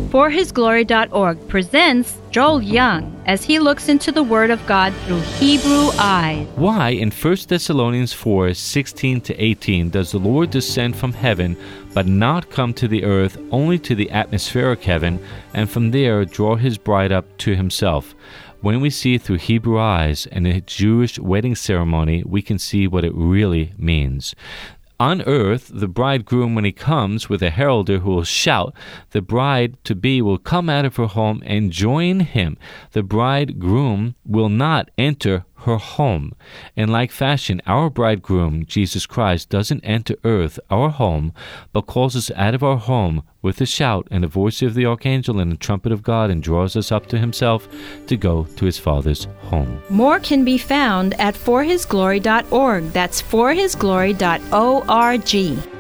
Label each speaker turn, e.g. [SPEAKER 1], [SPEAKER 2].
[SPEAKER 1] ForHisGlory.org presents Joel Young as he looks into the Word of God through Hebrew eyes.
[SPEAKER 2] Why in 1 Thessalonians 4:16-18 does the Lord descend from heaven but not come to the earth, only to the atmospheric heaven, and from there draw his bride up to himself? When we see through Hebrew eyes and a Jewish wedding ceremony, we can see what it really means. On earth, the bridegroom, when he comes with a heralder who will shout, the bride-to-be will come out of her home and join him. The bridegroom will not enter her home. In like fashion, our bridegroom, Jesus Christ, doesn't enter earth, our home, but calls us out of our home with a shout and the voice of the archangel and the trumpet of God, and draws us up to himself to go to his Father's home.
[SPEAKER 1] More can be found at ForHisGlory.org. That's ForHisGlory.org.